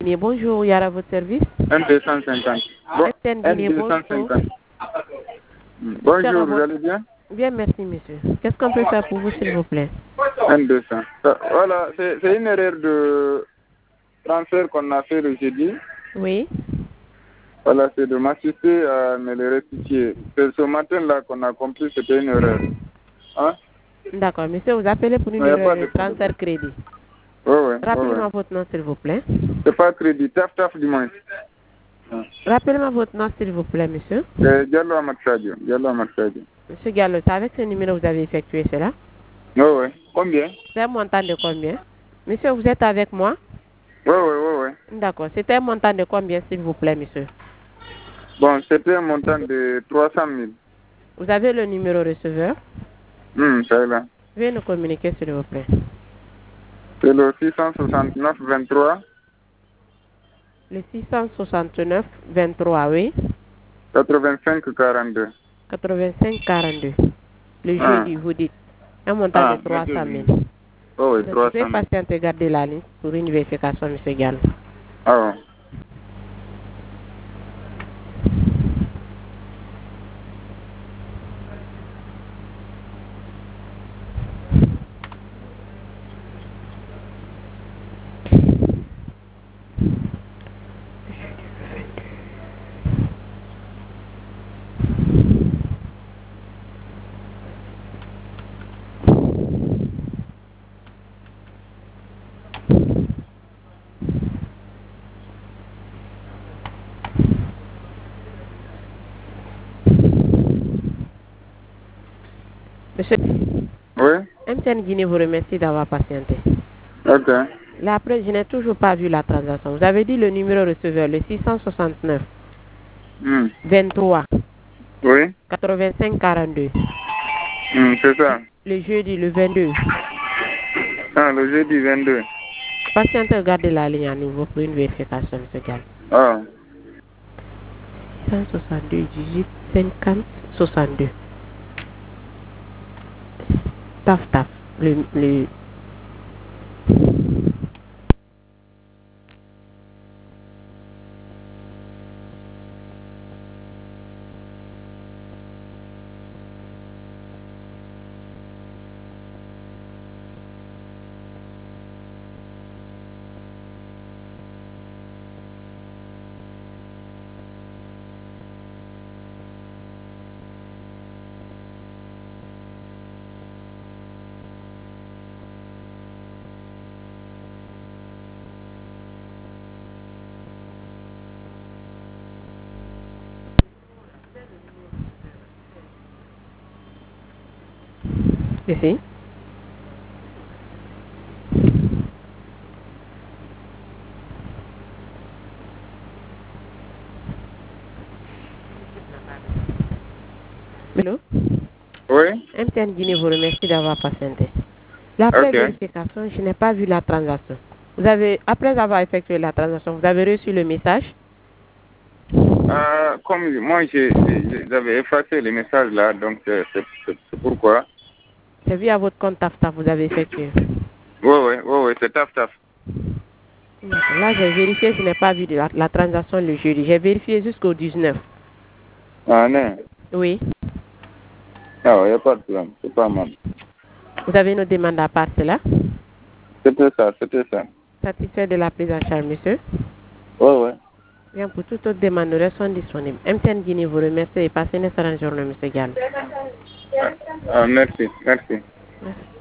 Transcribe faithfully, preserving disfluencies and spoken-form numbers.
Guinée, bonjour, Yara, votre service. un deux cent cinquante. Bon, M T N Guinée, un deux cent cinquante. bonjour. Bonjour, vous allez bien? Bien, merci, monsieur. Qu'est-ce qu'on peut faire pour vous, s'il vous plaît? un deux cents. Voilà, c'est une erreur de transfert qu'on a fait le jeudi. Oui. Voilà, c'est de m'assister à me le rectifier. C'est ce matin-là qu'on a compris que c'était une erreur. Hein? D'accord, monsieur, vous appelez pour une Non, y a erreur pas de de transfert crédit. Oui, oui. Rappelez-moi Ouais. votre nom, s'il vous plaît. C'est pas crédit, taf taf du moins. Rappelez-moi votre nom, s'il vous plaît, monsieur. C'est Diallo Amad Sadio. Diallo Amad Sadio. Monsieur Gallo, c'est avec ce numéro que vous avez effectué cela? Oui, oui. Combien? C'est un montant de combien? Monsieur, vous êtes avec moi? Oui, oui, oui, oui. D'accord. C'était un montant de combien, s'il vous plaît, monsieur? Bon, c'était un montant de trois cent mille. Vous avez le numéro receveur? Hum, c'est là. Veuillez nous communiquer, s'il vous plaît. C'est le six cent soixante-neuf vingt-trois. Le six cent soixante-neuf vingt-trois, oui. quatre-vingt-cinq quarante-deux. quatre-vingt-cinq quarante-deux. Le Ah. jeudi, vous dites. Un montant Ah, de trois cent mille. Oh oui, Vous trois pouvez cent mille. patienter, garder la ligne pour une vérification, monsieur Gallo. Ah bon. Monsieur, Oui? M T N Guinée vous remercie d'avoir patienté. Ok. Là, après, je n'ai toujours pas vu la transaction. Vous avez dit le numéro receveur, le six cent soixante-neuf Hmm. vingt-trois Oui? quatre-vingt-cinq quarante-deux. Hmm, c'est ça. Le jeudi, le vingt-deux. Ah, le jeudi vingt-deux. Patientez, gardez la ligne à nouveau pour une vérification, monsieur Gallo. Ah. six cent soixante-deux, dix-huit, cinquante, soixante-deux. Taf, taf. Le, le... Ici. Hello? Oui? M T N Guinée vous remercie d'avoir patienté. Là, après Ok. vérification, je n'ai pas vu la transaction. Vous avez, après avoir effectué la transaction, vous avez reçu le message? Euh, comme moi, j'ai- j'ai- j'avais effacé les messages là, donc c'est c'est- c'est pourquoi. C'est via votre compte TAFTA vous avez effectué. Oui, oui, oui, oui, c'est taf taf. D'accord. Là, j'ai vérifié, je n'ai pas vu de la, la transaction le jeudi. J'ai vérifié jusqu'au dix-neuf. Ah non. Oui. Ah, il n'y a pas de problème, c'est pas mal. Vous avez une demande à part cela? C'était ça, c'était ça. Satisfait de la prise en charge, monsieur? Oui, oui. Bien, pour toute autre demande, nous restons disponibles. M T N Guinée vous remercie et passez une excellente journée, monsieur Gallo. Ah, ah, merci, merci. Merci.